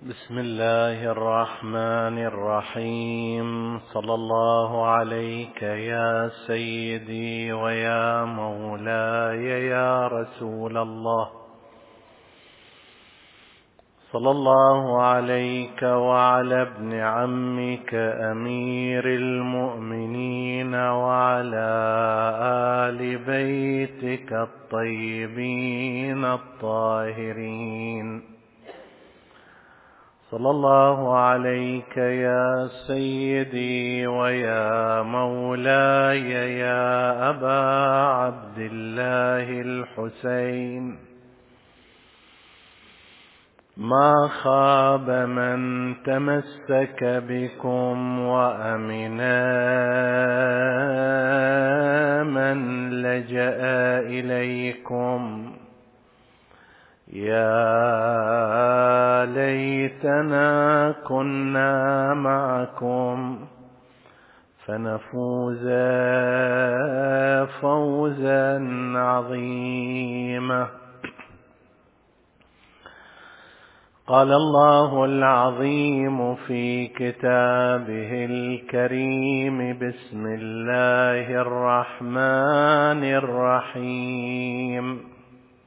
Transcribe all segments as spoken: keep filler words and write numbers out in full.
بسم الله الرحمن الرحيم. صلى الله عليك يا سيدي ويا مولاي يا رسول الله. صلى الله عليك وعلى ابن عمك أمير المؤمنين وعلى آل بيتك الطيبين الطاهرين. صلى الله عليك يا سيدي ويا مولاي يا أبا عبد الله الحسين. ما خاب من تمسك بكم وأمنا من لجأ إليكم. يا ليتنا كنا معكم فنفوز فوزا عظيما. قال الله العظيم في كتابه الكريم: بسم الله الرحمن الرحيم.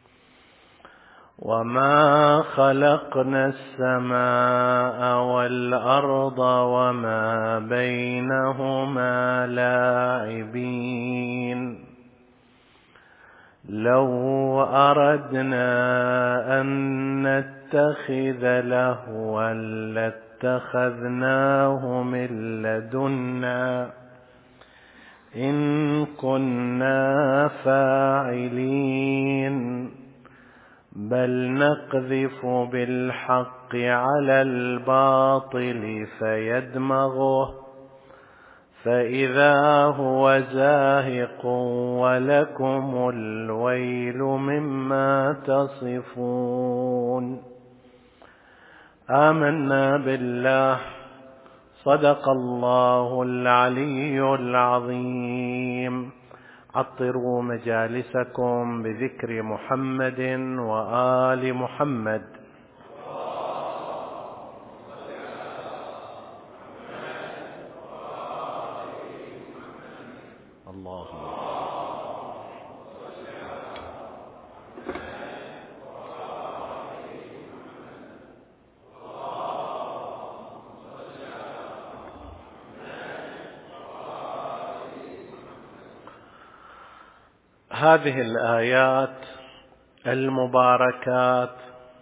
وما خلقنا السماء والأرض وما بينهما لاعبين. لو أردنا أن نتخذ لهوا لاتخذناه من لدنا إن كنا فاعلين. بل نقذف بالحق على الباطل فيدمغه فإذا هو زاهق ولكم الويل مما تصفون. آمنا بالله. صدق الله العلي العظيم. عطروا مجالسكم بذكر محمد وآل محمد. اللهم هذه الآيات المباركات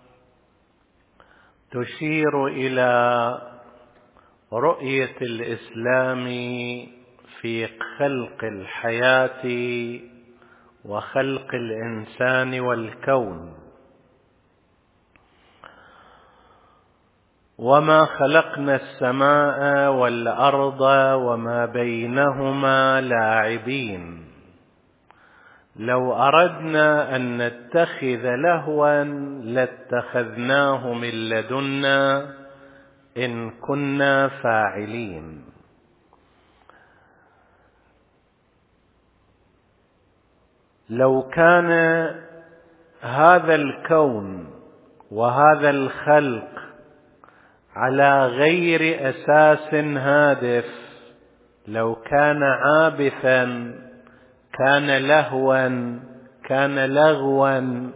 تشير إلى رؤية الإسلام في خلق الحياة وخلق الإنسان والكون. وما خلقنا السماء والأرض وما بينهما لاعبين. لو أردنا أن نتخذ لهوا لاتخذناه من لدنا إن كنا فاعلين. لو كان هذا الكون وهذا الخلق على غير أساس هادف، لو كان عابثا، كان لهوا، كان لغوا،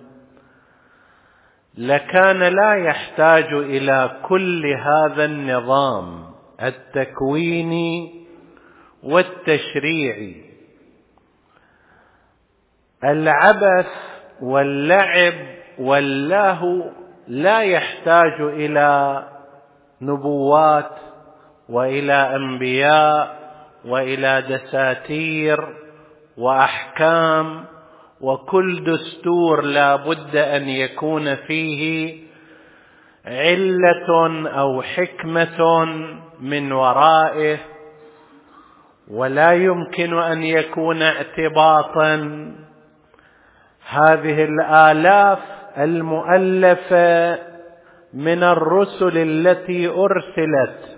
لكان لا يحتاج إلى كل هذا النظام التكويني والتشريعي. العبث واللعب واللهو لا يحتاج إلى نبوات وإلى أنبياء وإلى دساتير وأحكام، وكل دستور لا بد أن يكون فيه علة أو حكمة من ورائه، ولا يمكن أن يكون اعتباطا. هذه الآلاف المؤلفة من الرسل التي أرسلت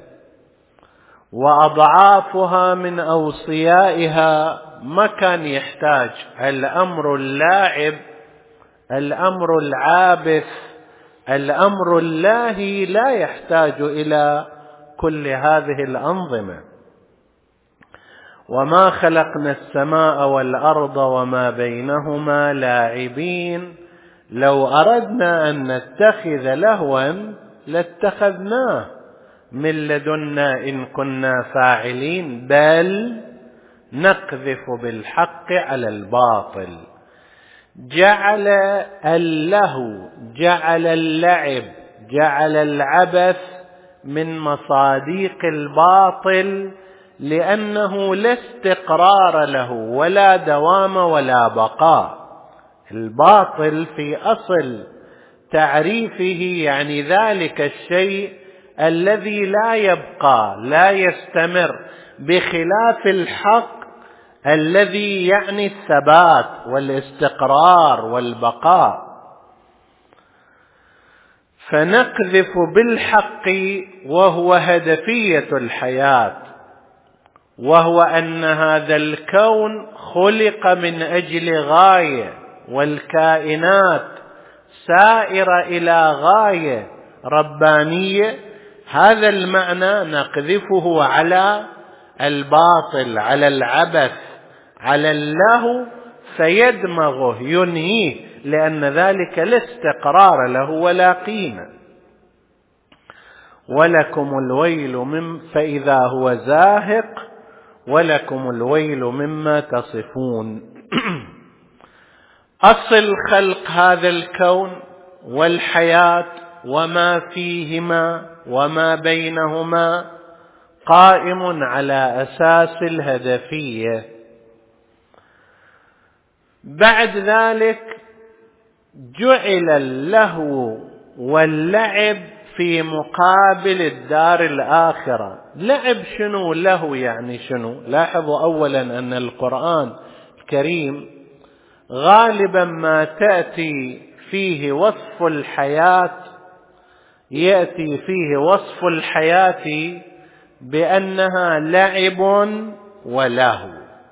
وأضعافها من أوصيائها ما كان يحتاج الأمر اللاعب، الأمر العابث الأمر اللهي لا يحتاج إلى كل هذه الأنظمة. وما خلقنا السماء والأرض وما بينهما لاعبين، لو أردنا أن نتخذ لهوا لاتخذناه من لدنا إن كنا فاعلين، بل نقذف بالحق على الباطل. جعل اللهو، جعل اللعب، جعل العبث من مصاديق الباطل، لأنه لا استقرار له ولا دوام ولا بقاء. الباطل في أصل تعريفه يعني ذلك الشيء الذي لا يبقى لا يستمر، بخلاف الحق الذي يعني الثبات والاستقرار والبقاء. فنقذف بالحق وهو هدفية الحياة، وهو أن هذا الكون خلق من أجل غاية، والكائنات سائرة إلى غاية ربانية. هذا المعنى نقذفه على الباطل، على العبث، على اللهو، فيدمغه ينهيه، لأن ذلك لا استقرار له ولا قيمة. ولكم الويل من فإذا هو زاهق ولكم الويل مما تصفون. أصل خلق هذا الكون والحياة وما فيهما وما بينهما قائم على أساس الهدفية. بعد ذلك جعل اللهو واللعب في مقابل الدار الآخرة. لعب شنو؟ لهو يعني شنو؟ لاحظوا أولا أن القرآن الكريم غالبا ما تأتي فيه وصف الحياة يأتي فيه وصف الحياة بأنها لعب ولهو.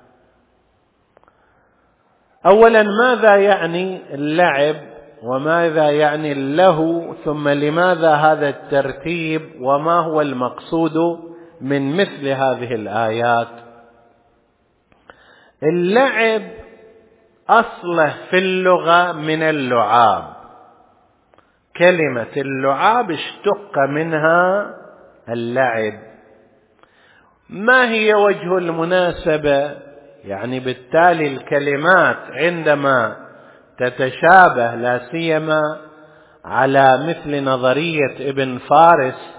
أولا ماذا يعني اللعب وماذا يعني اللهو، ثم لماذا هذا الترتيب، وما هو المقصود من مثل هذه الآيات؟ اللعب أصله في اللغة من اللعاب. كلمة اللعاب اشتق منها اللعب. ما هي وجه المناسبة؟ يعني بالتالي الكلمات عندما تتشابه، لا سيما على مثل نظرية ابن فارس،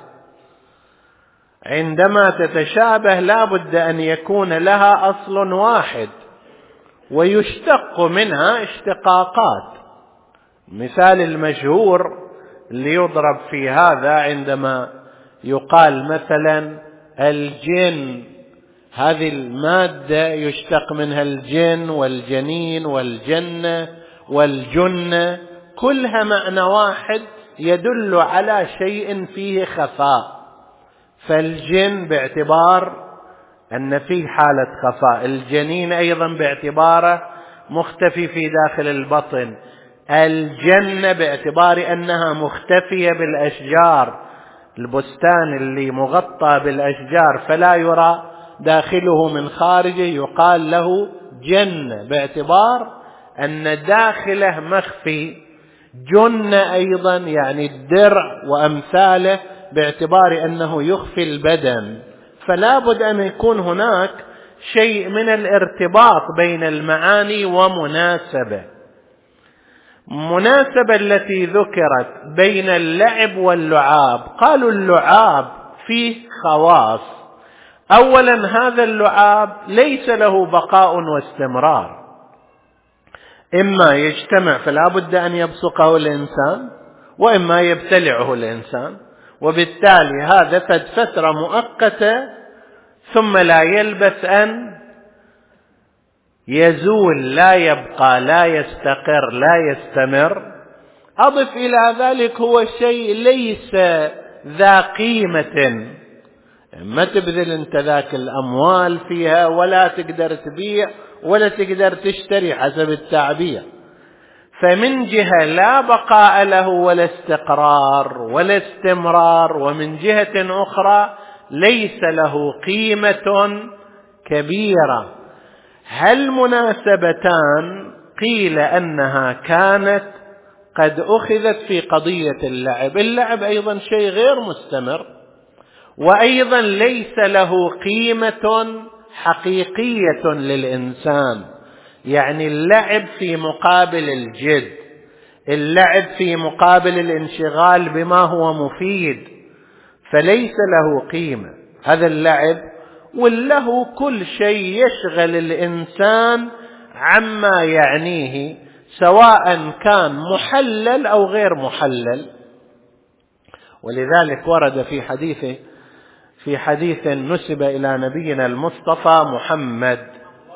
عندما تتشابه لا بد أن يكون لها أصل واحد ويشتق منها اشتقاقات. مثال المشهور اللي يضرب في هذا عندما يقال مثلا الجن، هذه المادة يشتق منها الجن والجنين والجنة والجنة، كلها معنى واحد يدل على شيء فيه خفاء. فالجن باعتبار أن فيه حالة خفاء، الجنين أيضا باعتباره مختفي في داخل البطن، الجنة باعتبار أنها مختفية بالأشجار، البستان اللي مغطى بالأشجار فلا يرى داخله من خارجه يقال له جنة باعتبار أن داخله مخفي. جنة أيضا يعني الدرع وأمثاله باعتبار أنه يخفي البدن. فلا بد أن يكون هناك شيء من الارتباط بين المعاني ومناسبة. مناسبة التي ذكرت بين اللعب واللعاب، قالوا اللعاب فيه خواص. أولا هذا اللعاب ليس له بقاء واستمرار، إما يجتمع فلا بد أن يبصقه الإنسان، وإما يبتلعه الإنسان، وبالتالي هذا فد فترة مؤقتة ثم لا يلبث أن يزول، لا يبقى، لا يستقر، لا يستمر. أضف إلى ذلك هو شيء ليس ذا قيمة، ما تبذل انت ذاك الأموال فيها ولا تقدر تبيع ولا تقدر تشتري حسب التعبير. فمن جهة لا بقاء له ولا استقرار ولا استمرار، ومن جهة أخرى ليس له قيمة كبيرة. هل مناسبتان قيل أنها كانت قد أخذت في قضية اللعب. اللعب أيضا شيء غير مستمر، وأيضا ليس له قيمة حقيقية للإنسان. يعني اللعب في مقابل الجد، اللعب في مقابل الانشغال بما هو مفيد، فليس له قيمة هذا اللعب. وله كل شيء يشغل الإنسان عما يعنيه، سواء كان محلل أو غير محلل. ولذلك ورد في حديث في حديث نسب إلى نبينا المصطفى محمد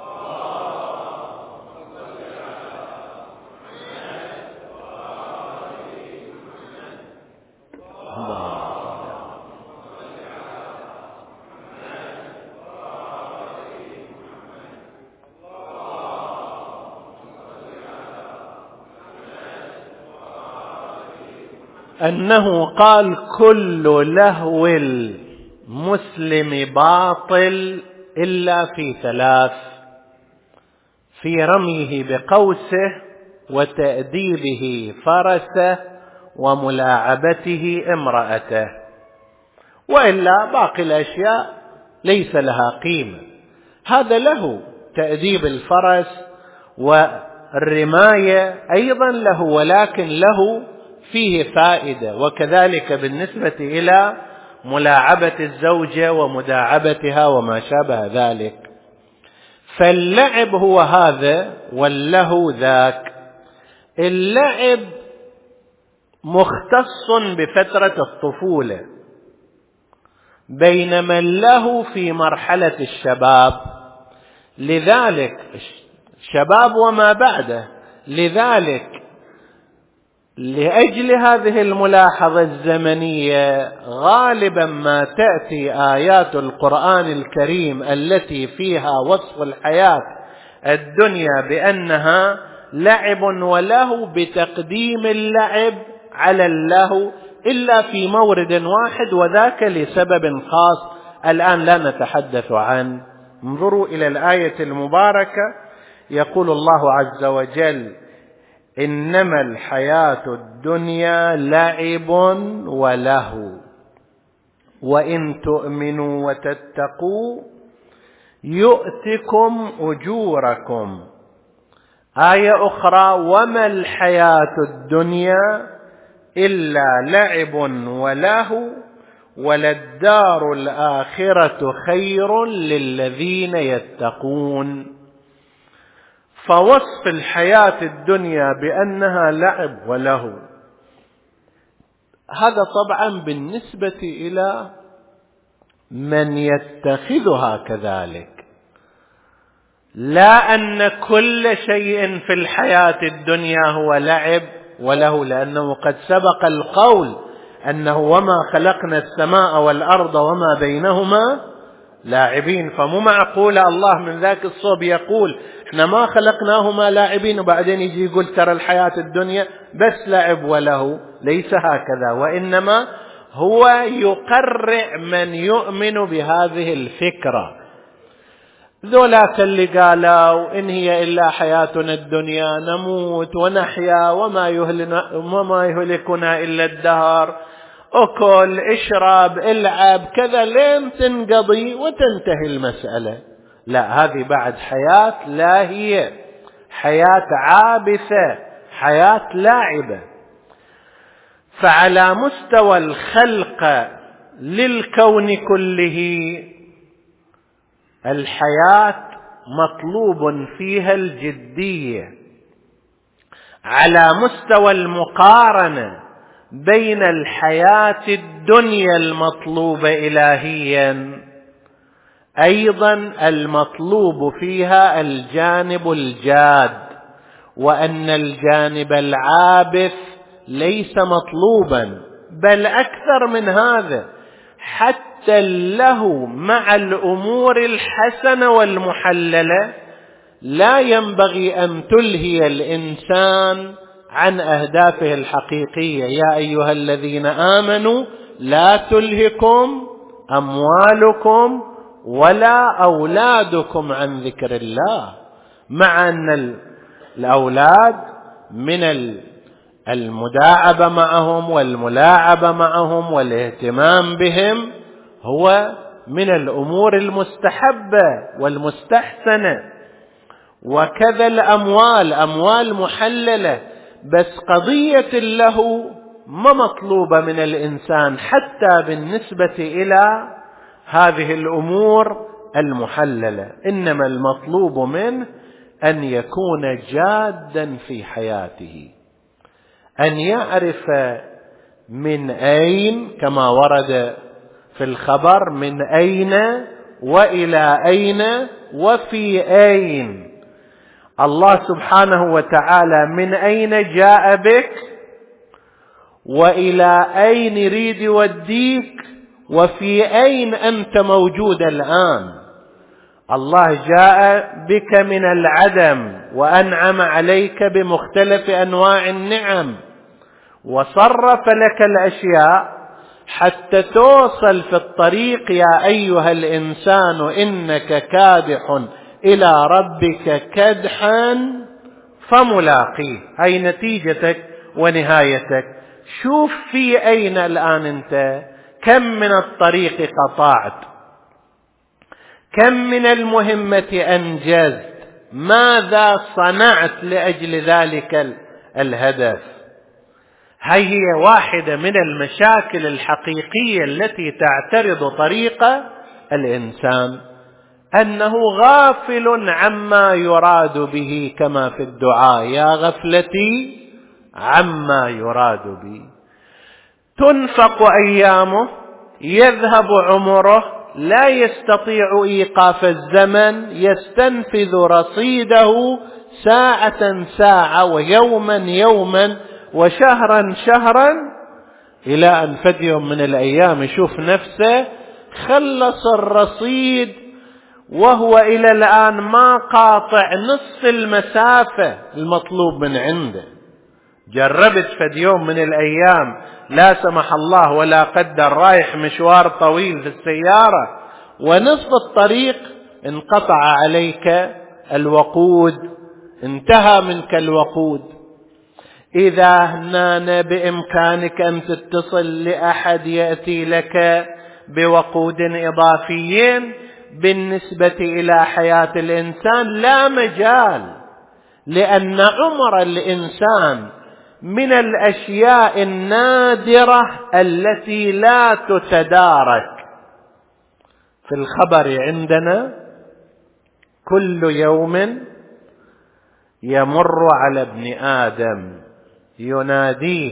أنه قال: كل لهو المسلم باطل إلا في ثلاث: في رميه بقوسه، وتأديبه فرسه، وملاعبته امرأته. وإلا باقي الأشياء ليس لها قيمة. هذا له تأديب الفرس والرماية أيضا له، ولكن له فيه فائدة. وكذلك بالنسبة إلى ملاعبة الزوجة ومداعبتها وما شابه ذلك. فاللعب هو هذا واللهو ذاك. اللعب مختص بفترة الطفولة، بينما اللهو في مرحلة الشباب. لذلك الشباب وما بعده. لذلك لأجل هذه الملاحظة الزمنية غالبا ما تأتي آيات القرآن الكريم التي فيها وصف الحياة الدنيا بأنها لعب ولهو بتقديم اللعب على اللهو، إلا في مورد واحد، وذاك لسبب خاص الآن لا نتحدث عنه. انظروا إلى الآية المباركة، يقول الله عز وجل: إنما الحياة الدنيا لعب ولهو وإن تؤمنوا وتتقوا يؤتكم أجوركم. آية أخرى: وما الحياة الدنيا إلا لعب ولهو وللدار الآخرة خير للذين يتقون. فوصف الحياة الدنيا بأنها لعب ولهو، هذا طبعا بالنسبة إلى من يتخذها كذلك، لا أن كل شيء في الحياة الدنيا هو لعب وله، لأنه قد سبق القول أنه وما خلقنا السماء والأرض وما بينهما لاعبين. فمو معقول الله من ذاك الصوب يقول احنا ما خلقناهما لاعبين وبعدين يجي يقول ترى الحياة الدنيا بس لعب وله. ليس هكذا، وإنما هو يقرع من يؤمن بهذه الفكرة. ذولاك اللي قالوا إن هي إلا حياتنا الدنيا نموت ونحيا وما يهلنا وما يهلكنا إلا الدهر، أكل اشرب العب كذا لين تنقضي وتنتهي المسألة. لا، هذه بعد حياة لا هي حياة عابثة، حياة لاعبة. فعلى مستوى الخلق للكون كله الحياة مطلوب فيها الجدية. على مستوى المقارنة بين الحياة الدنيا المطلوبة إلهيا أيضا المطلوب فيها الجانب الجاد، وأن الجانب العابث ليس مطلوبا، بل أكثر من هذا، حتى اللهو مع الأمور الحسنة والمحللة لا ينبغي أن تلهي الإنسان عن أهدافه الحقيقية. يا أيها الذين آمنوا لا تلهكم أموالكم ولا أولادكم عن ذكر الله، مع أن الأولاد من المداعبة معهم والملاعبة معهم والاهتمام بهم هو من الأمور المستحبة والمستحسنة، وكذا الأموال أموال محللة، بس قضية له ما مطلوبة من الإنسان حتى بالنسبة إلى هذه الأمور المحللة، إنما المطلوب منه أن يكون جادا في حياته، أن يعرف من أين، كما ورد في الخبر، من أين وإلى أين وفي أين. الله سبحانه وتعالى من أين جاء بك وإلى أين يريد يوديك وفي أين أنت موجود الآن. الله جاء بك من العدم وأنعم عليك بمختلف أنواع النعم وصرف لك الأشياء حتى توصل في الطريق. يا أيها الإنسان إنك كادح إلى ربك كدحا فملاقيه، هاي نتيجتك ونهايتك. شوف في أين الآن أنت، كم من الطريق قطعت، كم من المهمة أنجزت، ماذا صنعت لأجل ذلك الهدف. هاي هي واحدة من المشاكل الحقيقية التي تعترض طريق الإنسان، أنه غافل عما يراد به، كما في الدعاء: يا غفلتي عما يراد به. تنفق أيامه، يذهب عمره، لا يستطيع إيقاف الزمن، يستنفذ رصيده ساعة ساعة ويوما يوما وشهرا شهرا، إلى أن فد يوم من الأيام يشوف نفسه خلص الرصيد وهو إلى الآن ما قاطع نصف المسافة المطلوب من عنده. جربت فد يوم من الأيام لا سمح الله ولا قدر رايح مشوار طويل في السيارة ونصف الطريق انقطع عليك الوقود، انتهى منك الوقود. إذا هنا بإمكانك أن تتصل لأحد يأتي لك بوقود إضافيين، بالنسبة إلى حياة الإنسان لا مجال، لأن عمر الإنسان من الأشياء النادرة التي لا تتدارك. في الخبر عندنا كل يوم يمر على ابن آدم يناديه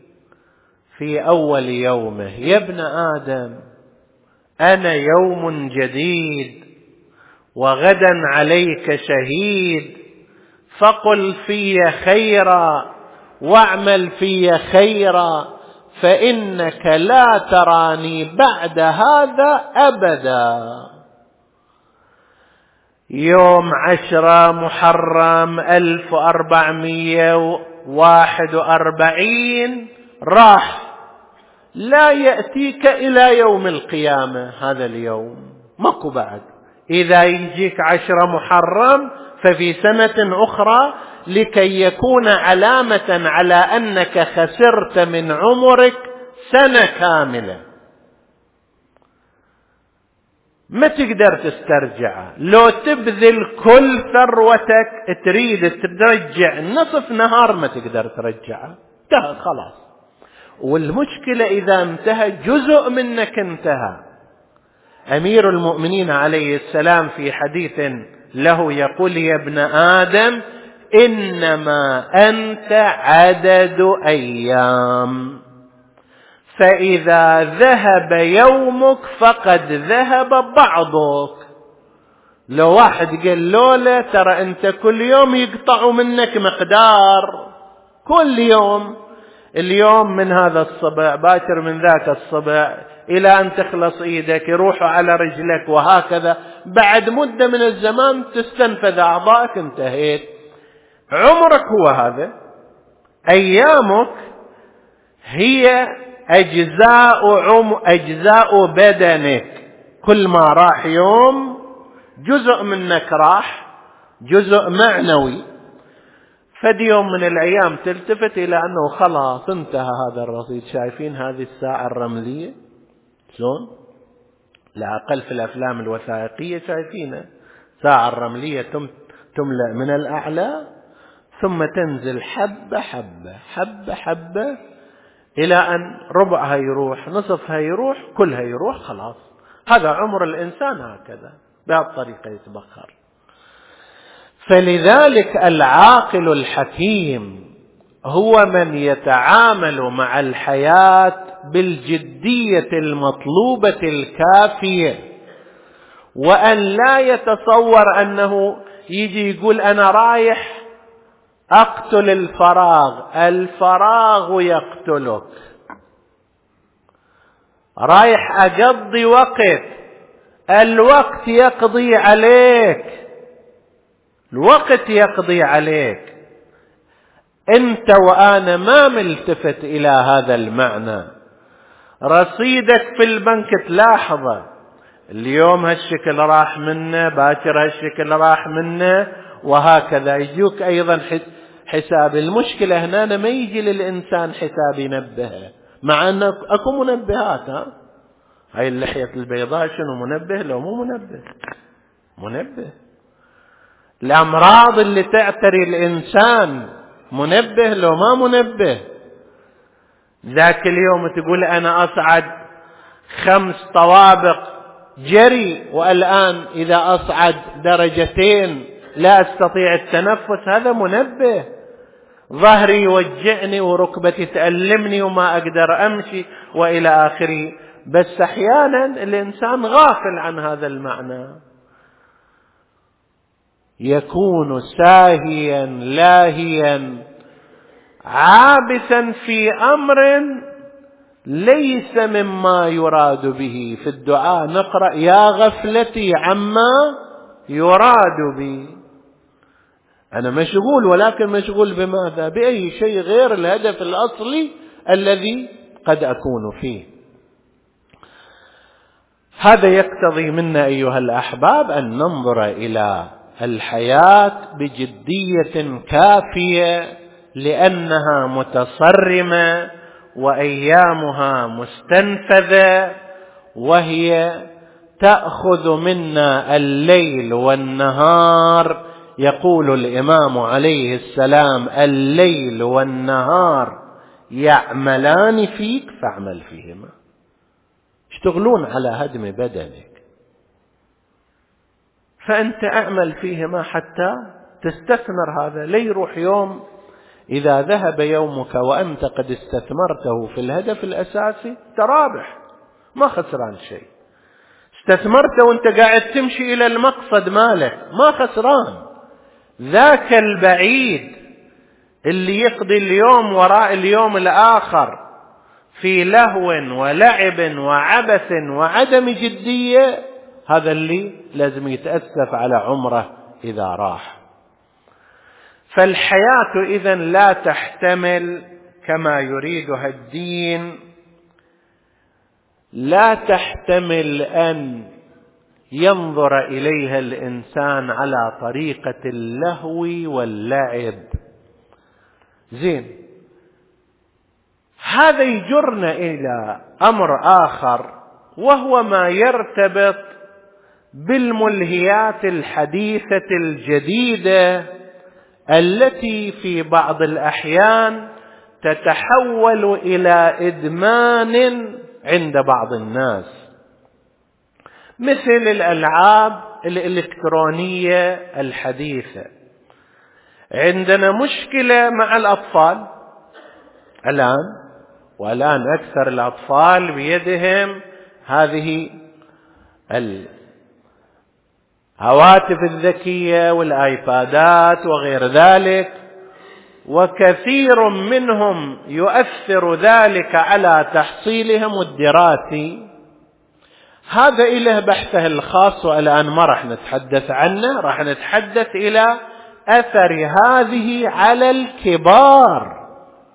في أول يومه: يا ابن آدم أنا يوم جديد وغدا عليك شهيد، فقل في خيرا واعمل في خيرا، فإنك لا تراني بعد هذا أبدا. يوم عشرة محرم ألف وأربعمائة وواحد وأربعين راح، لا يأتيك إلى يوم القيامة. هذا اليوم ماكو بعد. إذا يجيك عشرة محرم ففي سنة أخرى، لكي يكون علامة على أنك خسرت من عمرك سنة كاملة، ما تقدر تسترجعها. لو تبذل كل ثروتك تريد ترجع نصف نهار ما تقدر ترجعها، انتهى خلاص. والمشكلة إذا انتهى جزء منك انتهى. أمير المؤمنين عليه السلام في حديث له يقول: يا ابن آدم إنما أنت عدد أيام، فإذا ذهب يومك فقد ذهب بعضك. لو واحد قال له ترى أنت كل يوم يقطع منك مقدار، كل يوم، اليوم من هذا الصبع باكر من ذاك الصبع إلى أن تخلص إيدك يروحوا على رجلك، وهكذا بعد مدة من الزمان تستنفذ أعضائك، انتهيت. عمرك هو هذا. أيامك هي أجزاء عم أجزاء بدنك، كل ما راح يوم جزء منك راح، جزء معنوي. فدي يوم من الأيام تلتفت إلى أنه خلاص انتهى هذا الرصيد. شايفين هذه الساعة الرملية شلون؟ لا أقل في الأفلام الوثائقية شايفينها، ساعة الرملية تملأ من الأعلى ثم تنزل حبة حبة حبة حبة إلى أن ربعها يروح، نصفها يروح، كلها يروح، خلاص. هذا عمر الإنسان هكذا بهالطريقة يتبخر. فلذلك العاقل الحكيم هو من يتعامل مع الحياة بالجدية المطلوبة الكافية، وأن لا يتصور أنه يجي يقول أنا رايح أقتل الفراغ. الفراغ يقتلك. رايح أقضي وقت، الوقت يقضي عليك، الوقت يقضي عليك. أنت وأنا ما ملتفت إلى هذا المعنى. رصيدك في البنك تلاحظه، اليوم هالشكل راح منه، باكر هالشكل راح منه، وهكذا. يجيك أيضا حساب. المشكلة هنا ما يجي للإنسان حساب ينبهه، مع أن أكو منبهات. ها هاي اللحية البيضاء شنو منبه؟ لو مو منبه، منبه. الأمراض اللي تعتري الإنسان منبه لو ما منبه. ذاك اليوم تقول أنا أصعد خمس طوابق جري، والآن إذا أصعد درجتين لا أستطيع التنفس، هذا منبه. ظهري يوجعني وركبتي تألمني وما أقدر أمشي وإلى آخره. بس أحيانا الإنسان غافل عن هذا المعنى، يكون ساهيا لاهيا عابثا في أمر ليس مما يراد به. في الدعاء نقرأ يا غفلتي عما يراد بي. أنا مشغول، ولكن مشغول بماذا؟ بأي شيء غير الهدف الأصلي الذي قد أكون فيه. هذا يقتضي منا أيها الأحباب أن ننظر إلى الحياة بجدية كافية، لأنها متصرمة وأيامها مستنفذة، وهي تأخذ منا الليل والنهار. يقول الإمام عليه السلام الليل والنهار يعملان فيك فاعمل فيهما. يشتغلون على هدم بدنك، فأنت أعمل فيهما حتى تستثمر هذا. لا يروح يوم إذا ذهب يومك وأنت قد استثمرته في الهدف الأساسي ترابح، ما خسران شيء. استثمرته وانت قاعد تمشي إلى المقصد مالك، ما خسران. ذاك البعيد اللي يقضي اليوم وراء اليوم الآخر في لهو ولعب وعبث وعدم جدية، هذا اللي لازم يتأسف على عمره إذا راح. فالحياة إذن لا تحتمل كما يريدها الدين، لا تحتمل أن ينظر إليها الإنسان على طريقة اللهو واللعب. زين، هذا يجرنا إلى أمر آخر، وهو ما يرتبط بالملهيات الحديثة الجديدة التي في بعض الأحيان تتحول إلى إدمان عند بعض الناس، مثل الألعاب الإلكترونية الحديثة. عندنا مشكلة مع الأطفال الآن، والآن أكثر الأطفال بيدهم هذه الهواتف الذكية والآيبادات وغير ذلك، وكثير منهم يؤثر ذلك على تحصيلهم الدراسي. هذا إله بحثه الخاص، والآن ما راح نتحدث عنه، راح نتحدث إلى أثر هذه على الكبار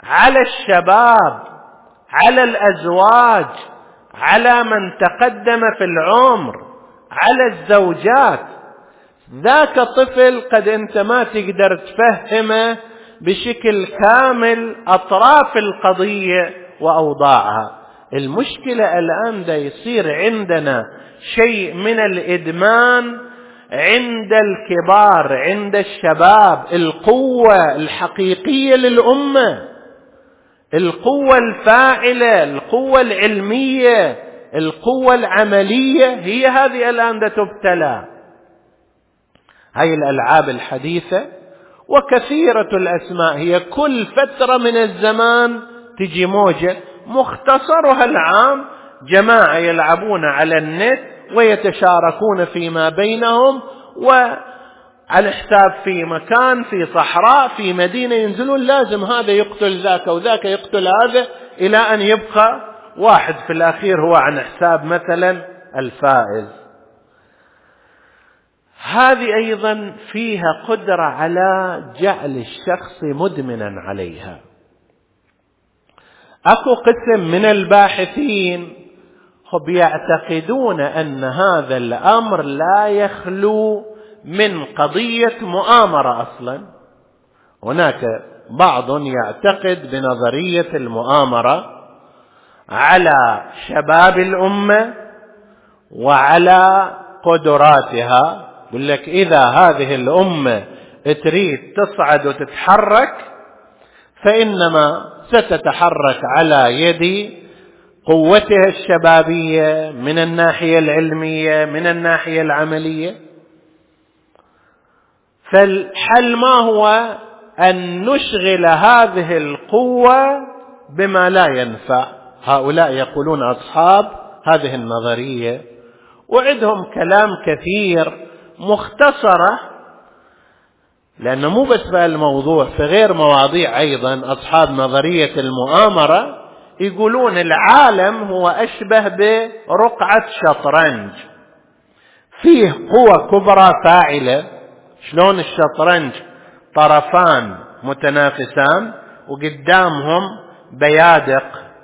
على الشباب، على الأزواج، على من تقدم في العمر، على الزوجات. ذاك طفل قد أنت ما تقدر تفهمه بشكل كامل أطراف القضية وأوضاعها. المشكلة الآن دا يصير عندنا شيء من الإدمان عند الكبار، عند الشباب. القوة الحقيقية للأمة، القوة الفاعلة، القوة العلمية، القوة العملية، هي هذه الآن دا تبتلى. هاي الألعاب الحديثة وكثيرة الأسماء، هي كل فترة من الزمان تجي موجة. مختصرها العام جماعة يلعبون على النت ويتشاركون فيما بينهم، وعلى حساب في مكان، في صحراء، في مدينة، ينزلون لازم هذا يقتل ذاك وذاك يقتل هذا، إلى أن يبقى واحد في الأخير هو عن حساب مثلا الفائز. هذه أيضا فيها قدرة على جعل الشخص مدمنا عليها. أكو قسم من الباحثين هم يعتقدون أن هذا الأمر لا يخلو من قضية مؤامرة أصلا. هناك بعض يعتقد بنظرية المؤامرة على شباب الأمة وعلى قدراتها. يقول لك إذا هذه الأمة تريد تصعد وتتحرك فإنما ستتحرك على يد قوتها الشبابية من الناحية العلمية، من الناحية العملية. فالحل ما هو أن نشغل هذه القوة بما لا ينفع. هؤلاء يقولون أصحاب هذه النظرية، وعندهم كلام كثير مختصرة، لأنه مو بس بالموضوع، في غير مواضيع أيضا. أصحاب نظرية المؤامرة يقولون العالم هو أشبه برقعة شطرنج، فيه قوة كبرى فاعلة. شلون الشطرنج طرفان متنافسان وقدامهم بيادق.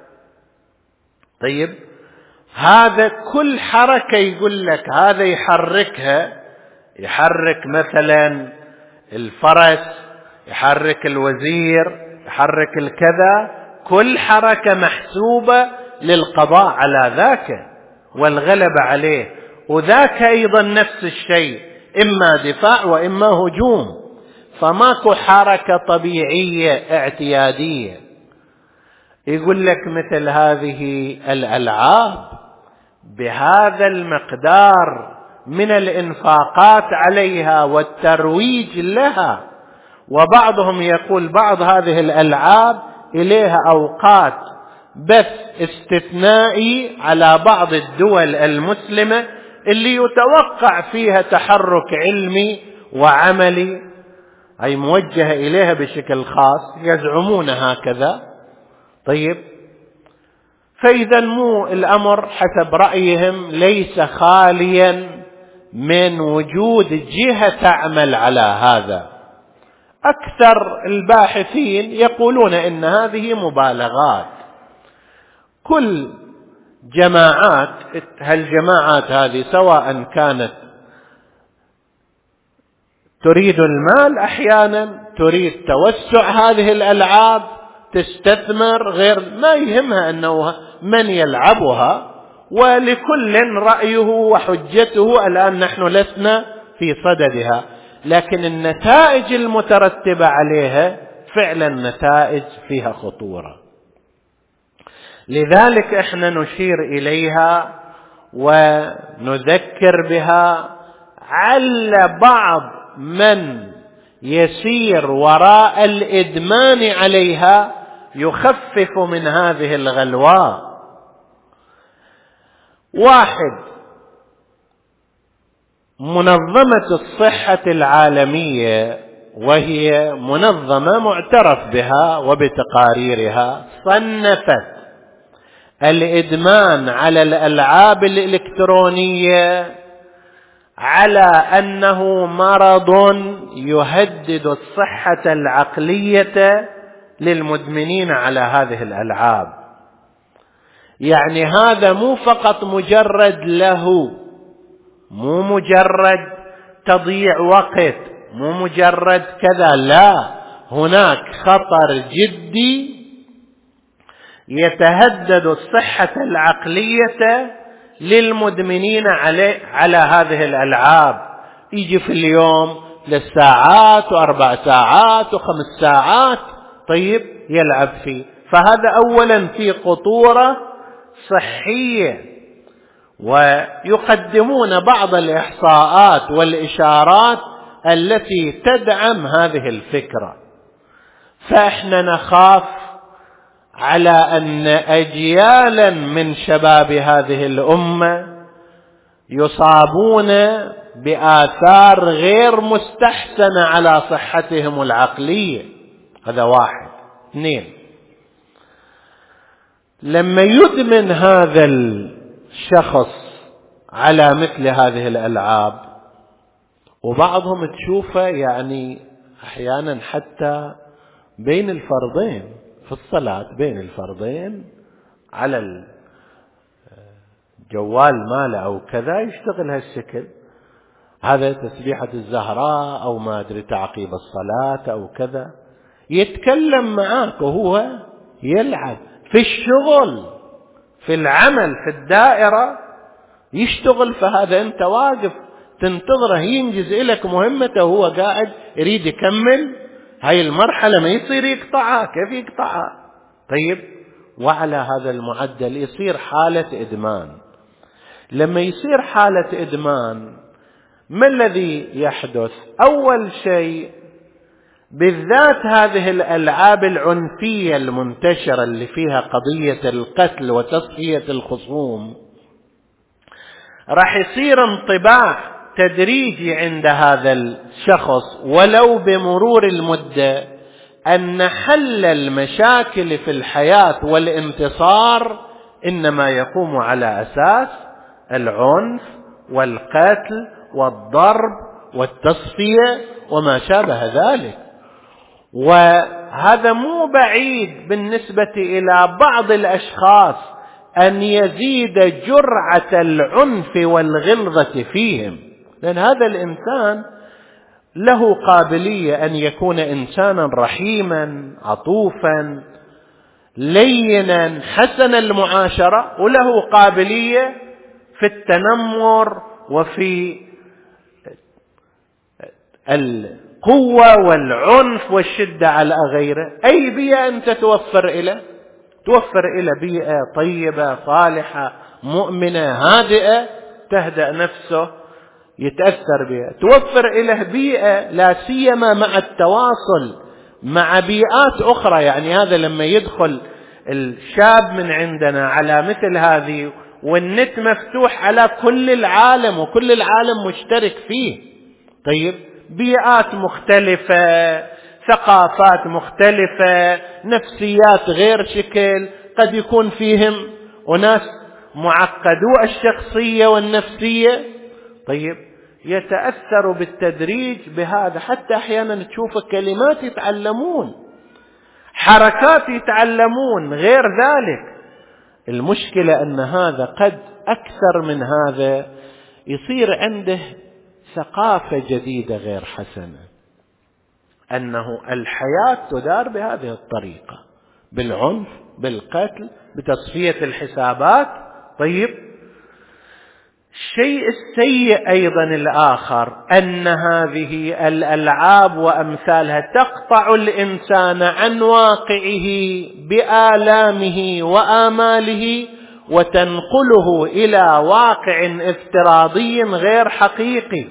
طيب هذا كل حركة يقول لك هذا يحركها، يحرك مثلا الفرس، يحرك الوزير، يحرك الكذا، كل حركة محسوبة للقضاء على ذاك والغلبة عليه. وذاك أيضا نفس الشيء، إما دفاع وإما هجوم. فماكو حركة طبيعية اعتيادية. يقول لك مثل هذه الألعاب بهذا المقدار من الإنفاقات عليها والترويج لها، وبعضهم يقول بعض هذه الألعاب إليها أوقات بث استثنائي على بعض الدول المسلمة اللي يتوقع فيها تحرك علمي وعملي، أي موجهة إليها بشكل خاص، يزعمون هكذا. طيب فإذا مو الأمر حسب رأيهم ليس خاليا من وجود جهة تعمل على هذا. أكثر الباحثين يقولون إن هذه مبالغات. كل جماعات، هالجماعات هذه سواء كانت تريد المال، أحيانا تريد توسع هذه الألعاب، تستثمر، غير ما يهمها أنه من يلعبها، ولكل رأيه وحجته. الآن نحن لسنا في صددها، لكن النتائج المترتبة عليها فعلا نتائج فيها خطورة. لذلك احنا نشير إليها ونذكر بها على بعض من يسير وراء الإدمان عليها يخفف من هذه الغلواء. واحد، منظمة الصحة العالمية، وهي منظمة معترف بها وبتقاريرها، صنفت الإدمان على الألعاب الإلكترونية على أنه مرض يهدد الصحة العقلية للمدمنين على هذه الألعاب. يعني هذا مو فقط مجرد له، مو مجرد تضييع وقت، مو مجرد كذا، لا، هناك خطر جدي يتهدد الصحة العقلية للمدمنين على على هذه الألعاب. يجي في اليوم للساعات وأربع ساعات وخمس ساعات طيب يلعب فيه. فهذا أولا في خطورة صحية. ويقدمون بعض الإحصاءات والإشارات التي تدعم هذه الفكرة. فإحنا نخاف على أن أجيالا من شباب هذه الأمة يصابون بآثار غير مستحسنة على صحتهم العقلية. هذا واحد. اثنين، لما يدمن هذا الشخص على مثل هذه الألعاب، وبعضهم تشوفه يعني أحيانا حتى بين الفرضين في الصلاة، بين الفرضين على الجوال ماله أو كذا يشتغل هالشكل، هذا تسبيحة الزهراء أو ما أدري تعقيب الصلاة أو كذا، يتكلم معاك وهو يلعب في الشغل، في العمل، في الدائرة يشتغل. فهذا أنت واقف تنتظره ينجز إليك مهمته وهو قاعد يريد يكمل هاي المرحلة، ما يصير يقطعها. كيف يقطعها؟ طيب، وعلى هذا المعدل يصير حالة إدمان. لما يصير حالة إدمان ما الذي يحدث؟ أول شيء، بالذات هذه الألعاب العنفية المنتشرة اللي فيها قضية القتل وتصفية الخصوم، راح يصير انطباع تدريجي عند هذا الشخص ولو بمرور المدة أن حل المشاكل في الحياة والانتصار إنما يقوم على أساس العنف والقتل والضرب والتصفية وما شابه ذلك. وهذا مو بعيد بالنسبة إلى بعض الأشخاص أن يزيد جرعة العنف والغلظة فيهم، لأن هذا الإنسان له قابلية أن يكون إنسانا رحيما عطوفا لينا حسن المعاشرة، وله قابلية في التنمر وفي القوة والعنف والشدة على غيره. أي بيئة أنت توفر إليه؟ توفر إلى بيئة طيبة صالحة مؤمنة هادئة تهدأ نفسه يتأثر بها. توفر إليه بيئة لا سيما مع التواصل مع بيئات أخرى. يعني هذا لما يدخل الشاب من عندنا على مثل هذه والنت مفتوح على كل العالم وكل العالم مشترك فيه، طيب بيئات مختلفة، ثقافات مختلفة، نفسيات غير شكل، قد يكون فيهم أناس معقدو الشخصية والنفسية، طيب يتأثر بالتدريج بهذا. حتى أحيانا تشوف كلمات يتعلمون، حركات يتعلمون، غير ذلك. المشكلة أن هذا قد أكثر من هذا يصير عنده ثقافة جديدة غير حسنة، أنه الحياة تدار بهذه الطريقة، بالعنف، بالقتل، بتصفية الحسابات. طيب الشيء السيء أيضا الآخر أن هذه الألعاب وأمثالها تقطع الإنسان عن واقعه بآلامه وآماله وتنقله إلى واقع افتراضي غير حقيقي،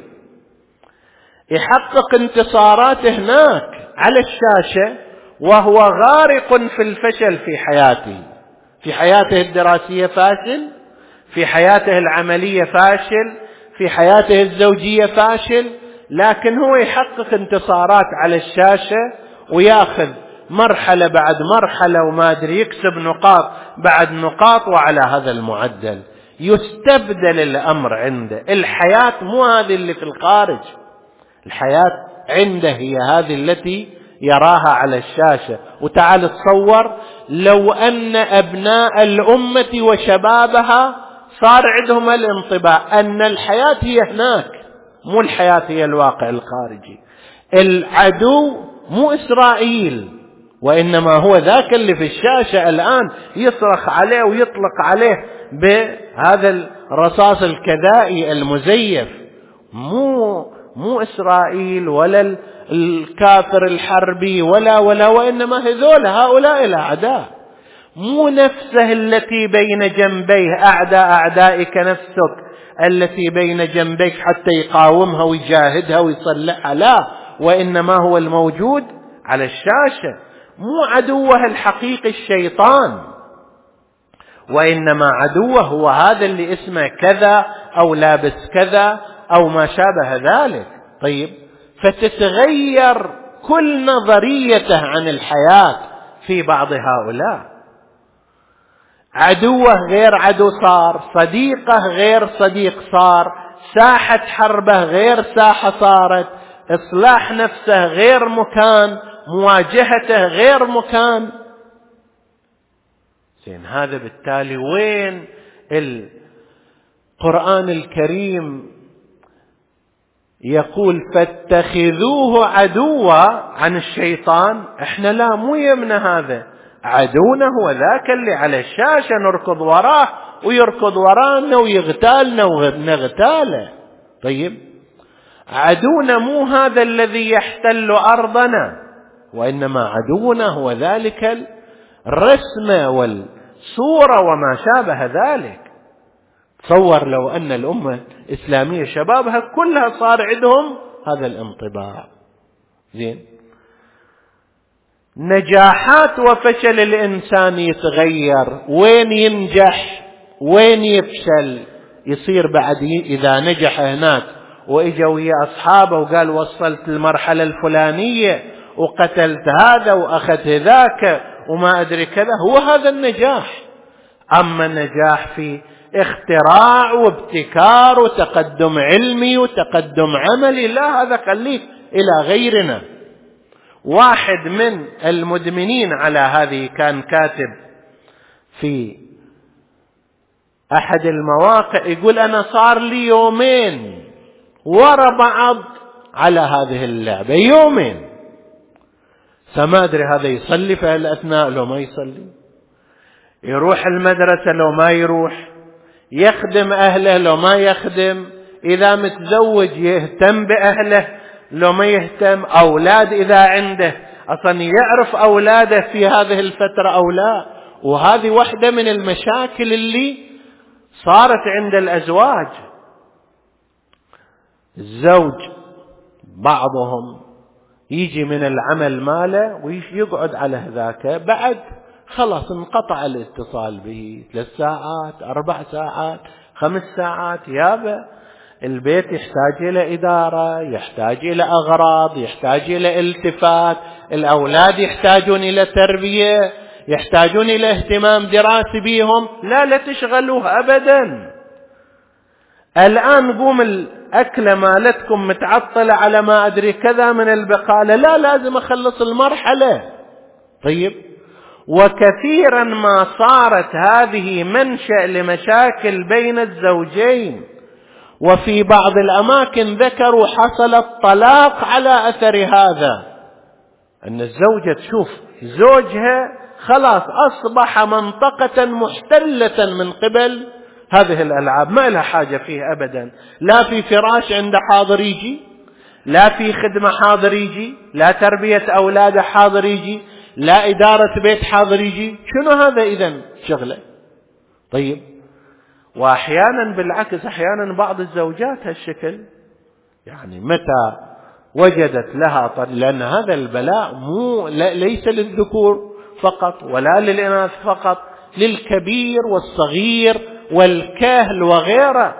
يحقق انتصارات هناك على الشاشة وهو غارق في الفشل في حياته. في حياته الدراسية فاشل، في حياته العملية فاشل، في حياته الزوجية فاشل، لكن هو يحقق انتصارات على الشاشة ويأخذ مرحلة بعد مرحلة وما أدري يكسب نقاط بعد نقاط، وعلى هذا المعدل يستبدل الأمر عنده. الحياة مو هذه اللي في الخارج، الحياة عنده هي هذه التي يراها على الشاشة. وتعال تصور لو أن أبناء الأمة وشبابها صار عندهم الانطباع أن الحياة هي هناك، مو الحياة هي الواقع الخارجي. العدو مو إسرائيل، وإنما هو ذاك اللي في الشاشة الآن يصرخ عليه ويطلق عليه بهذا الرصاص الكذائي المزيف. مو مو إسرائيل ولا الكافر الحربي ولا ولا وإنما هذول هؤلاء الأعداء. مو نفسه التي بين جنبيه، أعداء أعدائك نفسك التي بين جنبيك حتى يقاومها ويجاهدها ويصلحها، لا، وإنما هو الموجود على الشاشة. مو عدوه الحقيقي الشيطان، وإنما عدوه هو هذا اللي اسمه كذا أو لابس كذا أو ما شابه ذلك. طيب، فتتغير كل نظريته عن الحياة في بعض هؤلاء. عدوه غير عدو صار، صديقه غير صديق صار، ساحة حربه غير ساحة صارت، إصلاح نفسه غير مكان، مواجهته غير مكان. زين، هذا بالتالي وين القرآن الكريم يقول فاتخذوه عدوا عن الشيطان؟ احنا لا، مو يمنا هذا. عدونا هو ذاك اللي على الشاشة نركض وراه ويركض ورانا ويغتالنا ونغتاله. طيب، عدونا مو هذا الذي يحتل أرضنا، وإنما عدونا هو ذلك الرسم والصورة وما شابه ذلك. تصور لو أن الأمة الإسلامية شبابها كلها صار عندهم هذا الانطباع. زين، نجاحات وفشل الإنسان يتغير، وين ينجح وين يفشل. يصير بعد إذا نجح هناك وإجا ويا أصحابه وقال وصلت المرحلة الفلانية وقتلت هذا وأخذت ذاك وما أدري كذا، هو هذا النجاح. أما النجاح في اختراع وابتكار وتقدم علمي وتقدم عملي، لا، هذا خليه إلى غيرنا. واحد من المدمنين على هذه كان كاتب في أحد المواقع يقول أنا صار لي يومين ورا بعض على هذه اللعبة، يومين، فما أدري هذا يصلي في الأثناء لو ما يصلي، يروح المدرسة لو ما يروح، يخدم أهله لو ما يخدم، إذا متزوج يهتم بأهله لو ما يهتم، أولاد إذا عنده أصلا يعرف أولاده في هذه الفترة أو لا. وهذه واحدة من المشاكل اللي صارت عند الأزواج. الزوج بعضهم يجي من العمل ماله ويقعد على ذاك، بعد خلاص انقطع الاتصال به ثلاث ساعات أربع ساعات خمس ساعات. يابا، البيت يحتاج إلى إدارة، يحتاج إلى أغراض، يحتاج إلى التفات، الأولاد يحتاجون إلى تربية، يحتاجون إلى اهتمام دراسي بهم. لا لا تشغلوه أبدا. الآن قوم الأكلة مالتكم متعطلة على ما أدري كذا من البقالة، لا، لازم أخلص المرحلة. طيب، وكثيرا ما صارت هذه منشأ لمشاكل بين الزوجين، وفي بعض الأماكن ذكروا حصل الطلاق على أثر هذا، أن الزوجة تشوف زوجها خلاص أصبح منطقة محتلة من قبل هذه الألعاب، ما لها حاجة فيه أبدا، لا في فراش عند حاضر يجي، لا في خدمة حاضر يجي، لا تربية أولاد حاضر يجي، لا إدارة بيت حاضر يجي. شنو هذا إذن شغله؟ طيب، وأحيانا بالعكس، أحيانا بعض الزوجات هالشكل، يعني متى وجدت لها طريق، لأن هذا البلاء مو ليس للذكور فقط ولا للإناث فقط، للكبير والصغير والكاهل وغيره.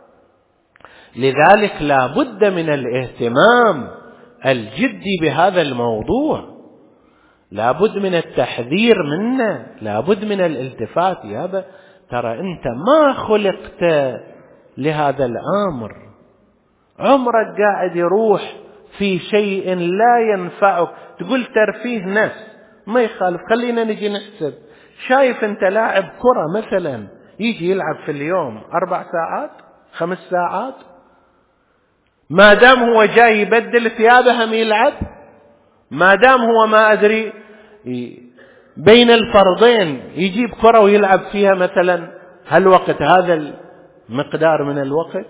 لذلك لا بد من الاهتمام الجدي بهذا الموضوع، لا بد من التحذير منه، لا بد من الالتفات. يابا، ترى أنت ما خلقت لهذا الأمر، عمرك قاعد يروح في شيء لا ينفعك، تقول ترفيه نفس ما يخالف. خلينا نجي نحسب. شايف أنت لاعب كرة مثلا يجي يلعب في اليوم أربع ساعات خمس ساعات، ما دام هو جاي يبدل ثيابه هم يلعب، ما دام هو ما أدري بين الفرضين يجيب كرة ويلعب فيها مثلا هالوقت، هذا المقدار من الوقت.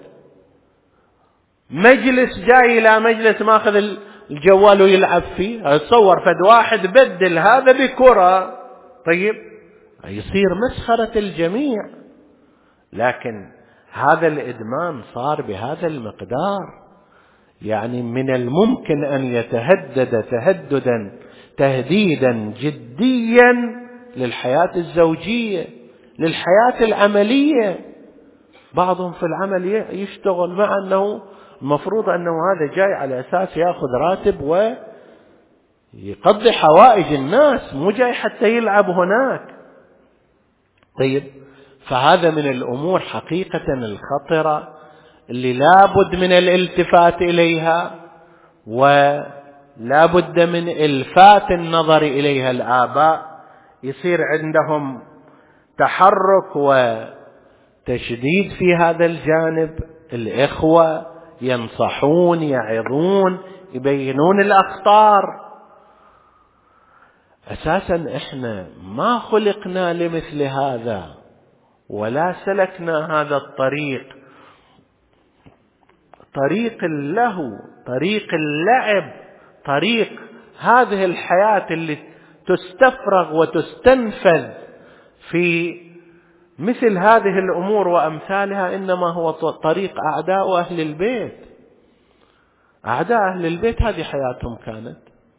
مجلس جاي إلى مجلس ماخذ الجوال ويلعب فيه، تصور فد واحد بدل هذا بكرة، طيب يصير مسخرة الجميع. لكن هذا الإدمان صار بهذا المقدار، يعني من الممكن أن يتهدد تهددا تهديدا جديا للحياة الزوجية، للحياة العملية. بعضهم في العمل يشتغل مع أنه المفروض أنه هذا جاي على أساس يأخذ راتب ويقضي حوائج الناس، مو جاي حتى يلعب هناك. طيب فهذا من الأمور حقيقة الخطرة اللي لابد من الالتفات إليها، ولا بد من إلفات النظر إليها. الآباء يصير عندهم تحرك وتشديد في هذا الجانب، الإخوة ينصحون يعظون يبينون الأخطار. أساسا إحنا ما خلقنا لمثل هذا ولا سلكنا هذا الطريق، طريق اللهو، طريق اللعب، طريق هذه الحياة اللي تستفرغ وتستنفذ في مثل هذه الأمور وأمثالها، إنما هو طريق أعداء أهل البيت. أعداء أهل البيت هذه حياتهم كانت.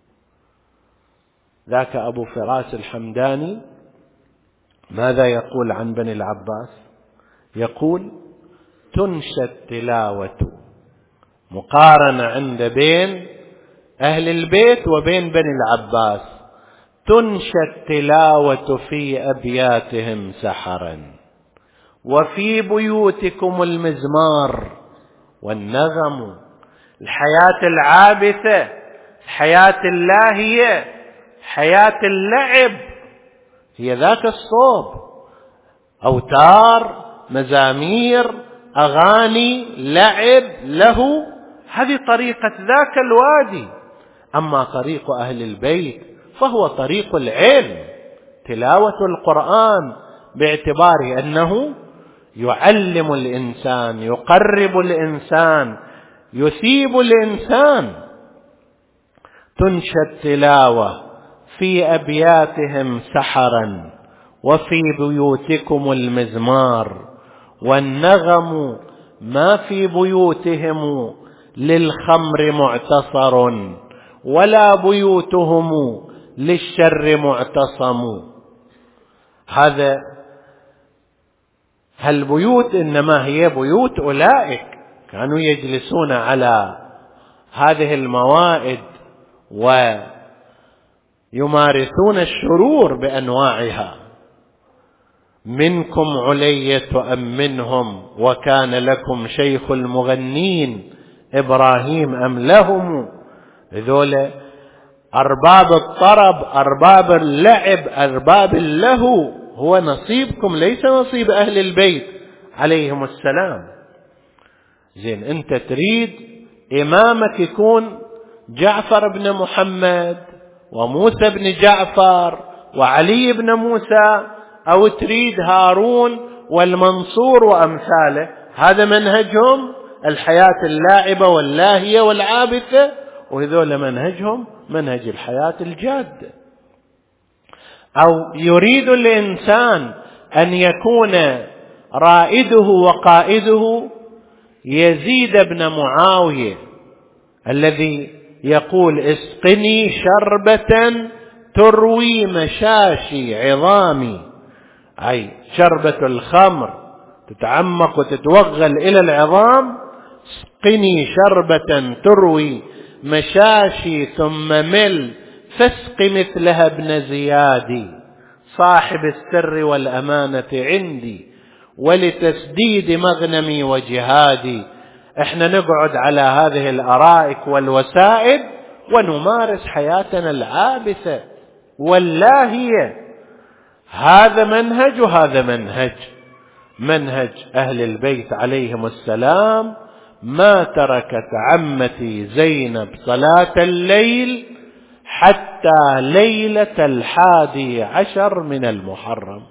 ذاك أبو فراس الحمداني ماذا يقول عن بني العباس؟ يقول تنشى التلاوة، مقارنة عند بين أهل البيت وبين بني العباس، تنشى التلاوة في أبياتهم سحرا، وفي بيوتكم المزمار والنغم. الحياة العابثة، الحياة اللاهية، حياة اللعب هي ذاك الصوب، أوتار، مزامير، أغاني، لعب، له، هذه طريقة ذاك الوادي. أما طريق أهل البيت فهو طريق العلم، تلاوة القرآن، باعتبار أنه يعلم الإنسان، يقرب الإنسان، يثيب الإنسان. تنشى التلاوة في أبياتهم سحرا، وفي بيوتكم المزمار والنغم، ما في بيوتهم للخمر معتصر، ولا بيوتهم للشر معتصم. هذا هالبيوت إنما هي بيوت أولئك كانوا يجلسون على هذه الموائد ويمارسون الشرور بأنواعها. منكم علية أم منهم، وكان لكم شيخ المغنين إبراهيم أم لهم. ذول أرباب الطرب، أرباب اللعب، أرباب اللهو، هو نصيبكم ليس نصيب أهل البيت عليهم السلام. زين، أنت تريد إمامك يكون جعفر بن محمد وموسى بن جعفر وعلي بن موسى، أو تريد هارون والمنصور وأمثاله؟ هذا منهجهم الحياة اللاعبة واللاهية والعابثة، وهذول منهجهم منهج الحياة الجادة. أو يريد الإنسان أن يكون رائده وقائده يزيد بن معاوية الذي يقول اسقني شربة تروي مشاشي عظامي، أي شربة الخمر تتعمق وتتوغل إلى العظام. اسقني شربة تروي مشاشي ثم مل، فاسق مثلها ابن زيادي صاحب السر والأمانة عندي، ولتسديد مغنمي وجهادي. احنا نقعد على هذه الأرائك والوسائد ونمارس حياتنا العابثة واللاهية. هذا منهج وهذا منهج. منهج أهل البيت عليهم السلام: ما تركت عمتي زينب صلاة الليل حتى ليلة الحادي عشر من المحرم.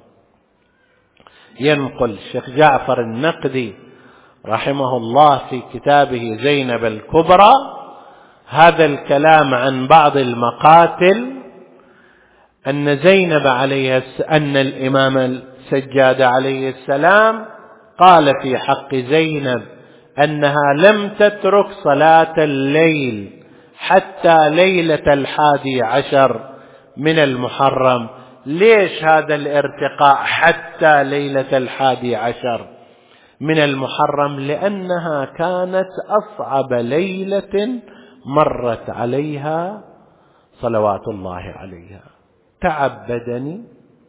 ينقل الشيخ جعفر النقدي رحمه الله في كتابه زينب الكبرى هذا الكلام عن بعض المقاتل، أن زينب عليه أن الإمام السجاد عليه السلام قال في حق زينب أنها لم تترك صلاة الليل حتى ليلة الحادي عشر من المحرم. ليش هذا الارتقاء حتى ليلة الحادي عشر من المحرم؟ لأنها كانت أصعب ليلة مرت عليها صلوات الله عليها. تعب بدني،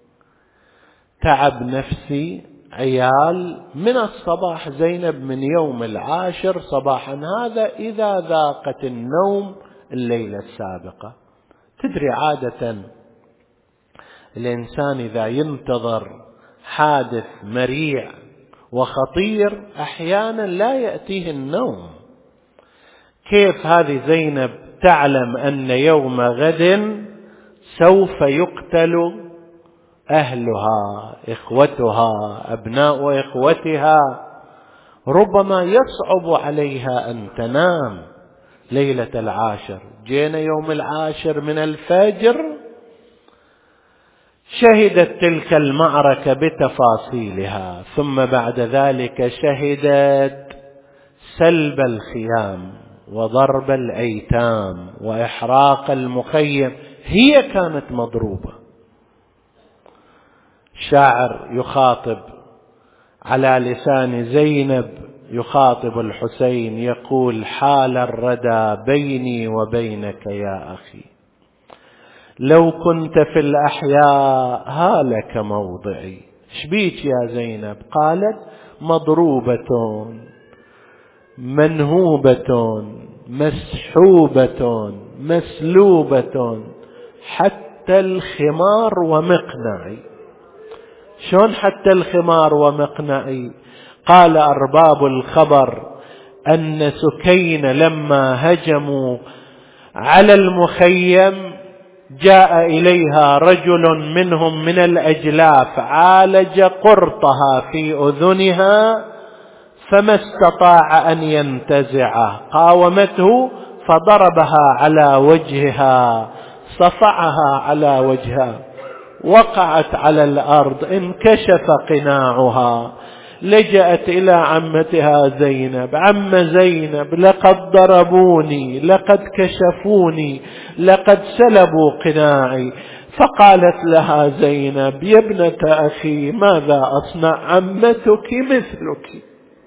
تعب نفسي، عيال، من الصباح زينب من يوم العاشر صباحا، هذا إذا ذاقت النوم الليلة السابقة. تدري عادة الإنسان إذا ينتظر حادث مريع وخطير أحيانا لا يأتيه النوم. كيف هذه زينب تعلم أن يوم غد سوف يقتل أهلها، إخوتها، أبناء إخوتها، ربما يصعب عليها أن تنام ليلة العاشر. جينا يوم العاشر من الفجر شهدت تلك المعركة بتفاصيلها، ثم بعد ذلك شهدت سلب الخيام وضرب الأيتام وإحراق المخيم. هي كانت مضروبة. شاعر يخاطب على لسان زينب يخاطب الحسين يقول: حال الردى بيني وبينك يا أخي، لو كنت في الأحياء هالك موضعي. شبيك يا زينب؟ قالت: مضروبة منهوبة مسحوبة مسلوبة حتى الخمار ومقنعي. شون حتى الخمار ومقنعي؟ قال أرباب الخبر أن سكين لما هجموا على المخيم جاء إليها رجل منهم من الأجلاف عالج قرطها في أذنها فما استطاع أن ينتزعه، قاومته فضربها على وجهها، صفعها على وجهها، وقعت على الأرض، انكشف قناعها، لجأت إلى عمتها زينب: عم زينب، لقد ضربوني، لقد كشفوني، لقد سلبوا قناعي. فقالت لها زينب: يا ابنة أخي، ماذا أصنع؟ عمتك مثلك،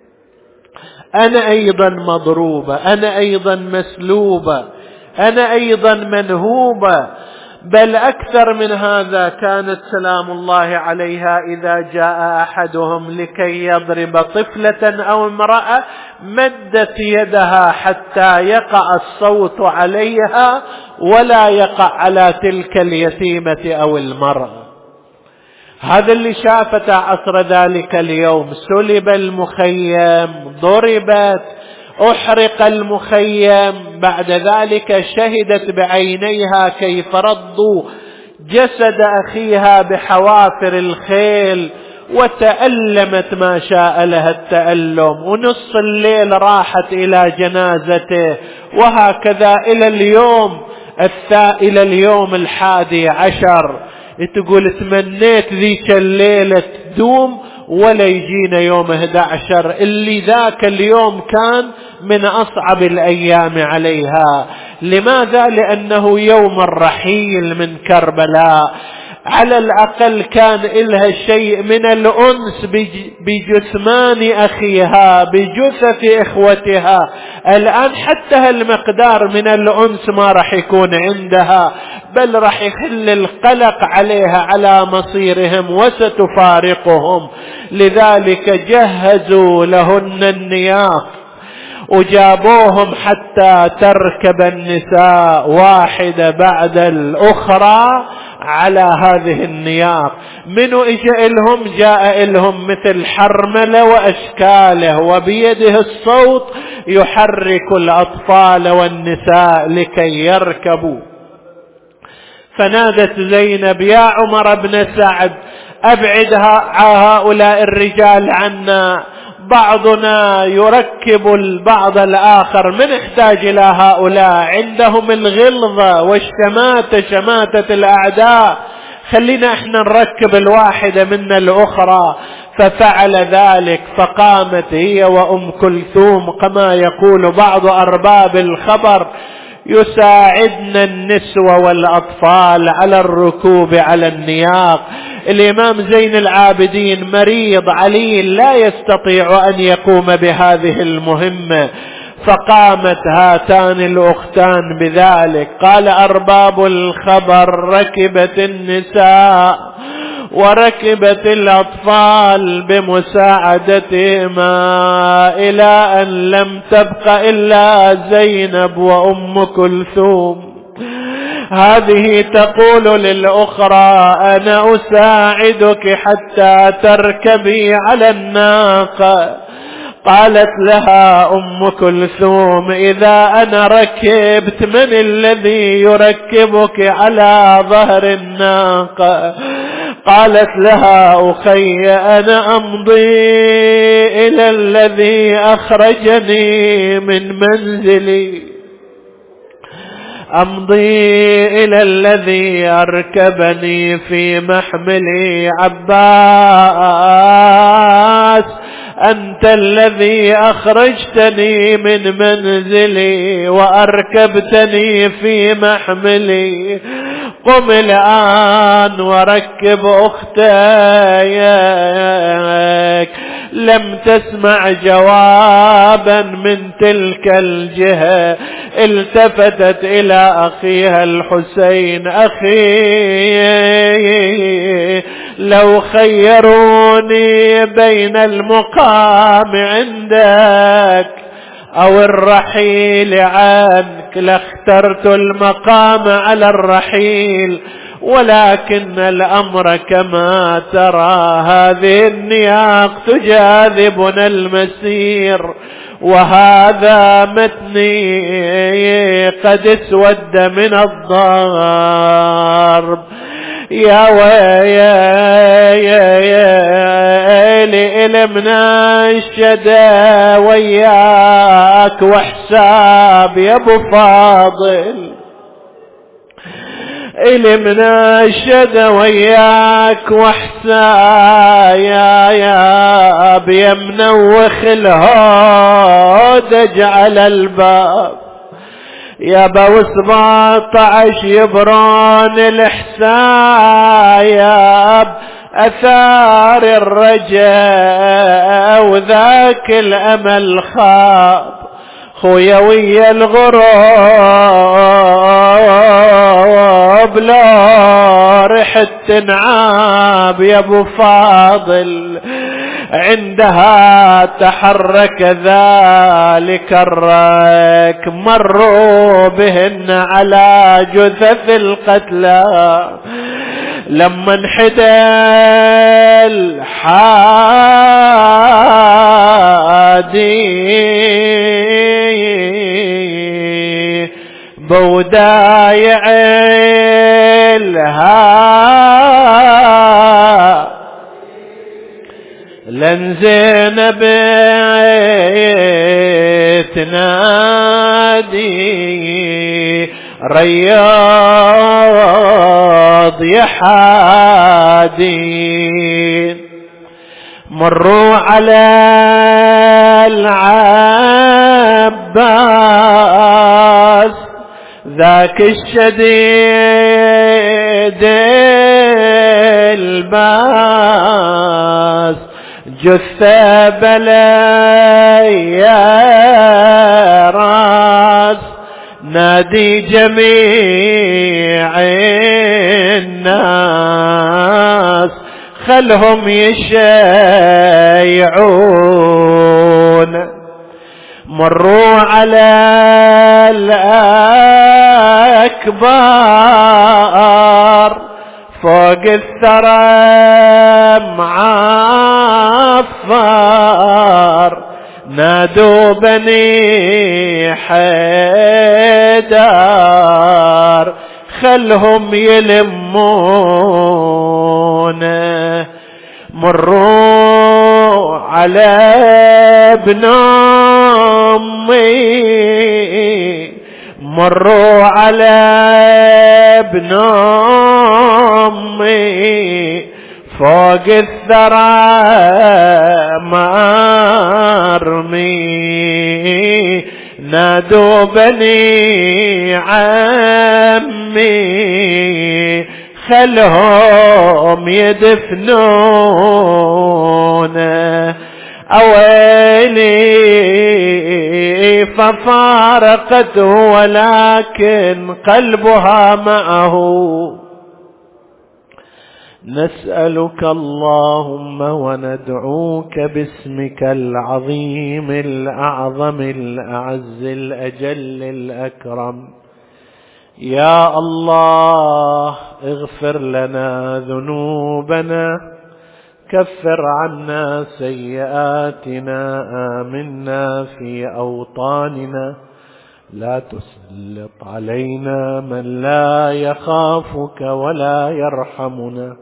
أنا أيضا مضروبة، أنا أيضا مسلوبة، أنا أيضا منهوبة، بل أكثر من هذا. كانت سلام الله عليها إذا جاء أحدهم لكي يضرب طفلة أو امرأة مدت يدها حتى يقع الصوت عليها ولا يقع على تلك اليتيمة أو المرأة. هذا اللي شافته عصر ذلك اليوم. سلب المخيم، ضربت، أحرق المخيم، بعد ذلك شهدت بعينيها كيف ردوا جسد أخيها بحوافر الخيل، وتألمت ما شاء لها التألم، ونص الليل راحت إلى جنازته. وهكذا إلى اليوم الثائل اليوم الحادي عشر تقول: تمنيت ذيك الليلة تدوم ولا يجينا يوم أحد عشر اللي ذاك اليوم كان من أصعب الأيام عليها. لماذا؟ لأنه يوم الرحيل من كربلاء. على الأقل كان إلها شيء من الأنس بجثمان أخيها، بجثث إخوتها. الآن حتى هالمقدار من الأنس ما راح يكون عندها، بل راح يخل القلق عليها على مصيرهم وستفارقهم. لذلك جهزوا لهن النياف وجابوهم حتى تركب النساء واحدة بعد الأخرى على هذه النياق. منو اجا لهم؟ جاء لهم مثل حرملة وأشكاله، وبيده الصوت يحرك الأطفال والنساء لكي يركبوا. فنادت زينب: يا عمر بن سعد، أبعد هؤلاء الرجال عنا، بعضنا يركب البعض الآخر، من احتاج إلى هؤلاء؟ عندهم الغلظة والشماتة، شماتة الأعداء، خلينا احنا نركب الواحدة منا الأخرى. ففعل ذلك، فقامت هي وأم كلثوم كما يقول بعض أرباب الخبر يساعدن النسوة والأطفال على الركوب على النياق. الإمام زين العابدين مريض عليل لا يستطيع أن يقوم بهذه المهمة، فقامت هاتان الأختان بذلك. قال أرباب الخبر: ركبت النساء وركبت الأطفال بمساعدتهما إلى أن لم تبق إلا زينب وأم كلثوم. هذه تقول للأخرى: أنا أساعدك حتى تركبي على الناقة. قالت لها أم كلثوم: إذا أنا ركبت، من الذي يركبك على ظهر الناقة؟ قالت لها: أخي، أنا أمضي إلى الذي أخرجني من منزلي، أمضي إلى الذي أركبني في محملي. عباس، أنت الذي أخرجتني من منزلي وأركبتني في محملي، قم الآن وركب أختيك. لم تسمع جوابا من تلك الجهة، التفتت إلى أخيها الحسين: أخي، لو خيروني بين المقام عندك أو الرحيل عنك لاخترت المقام على الرحيل، ولكن الأمر كما ترى، هذه النياق تجاذبنا المسير، وهذا متني قد اسود من الضرب. يا ويلي إلمنا الشدا وياك وحساب يا ابو فاضل، إلمنا الشدا وياك وحساب يا يا بيمنوخ الهود على الباب. يا بو سبعطعش يبرون الحسايب، أثار الرجاء وذاك الأمل خاب، خويا ويا الغراب لا رحت تنعاب يا ابو فاضل. عندها تحرك ذلك الرك، مروا بهن على جثث القتلى، لما انحدى الحادي بودايع الها لن زينب تنادي رياض يا حادي. مروا على العباس ذاك الشديد الباس، جثة بلايا راس، نادي جميع الناس خلهم يشيعون. مروا على الأكبار فوق الثرى معفر نادوا بني حيدر خلهم يلمونه. مروا على ابن أمي مروا على ابن أمي فوق الثرى مرمي نادوا بني عمي خلهم يدفنونه. أويلي ففارقته ولكن قلبها معه. نسألك اللهم وندعوك باسمك العظيم الأعظم الأعز الأجل الأكرم. يا الله اغفر لنا ذنوبنا كفر عنا سيئاتنا آمنا في أوطاننا لا تسلط علينا من لا يخافك ولا يرحمنا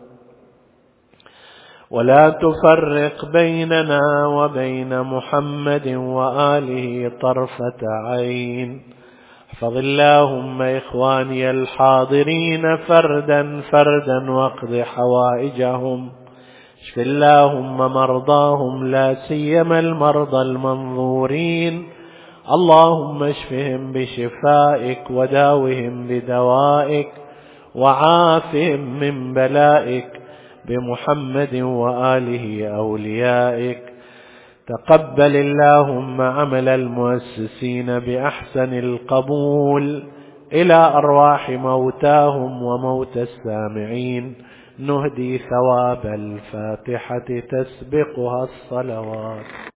ولا تفرق بيننا وبين محمد وآله طرفة عين. احفظ اللهم إخواني الحاضرين فردا فردا واقض حوائجهم. اشف اللهم مرضاهم لا سيما المرضى المنظورين. اللهم اشفهم بشفائك وداوهم بدوائك وعافهم من بلائك بمحمد وآله أوليائك. تقبل اللهم عمل المؤسسين بأحسن القبول إلى أرواح موتاهم وموت السامعين. نهدي ثواب الفاتحة تسبقها الصلوات.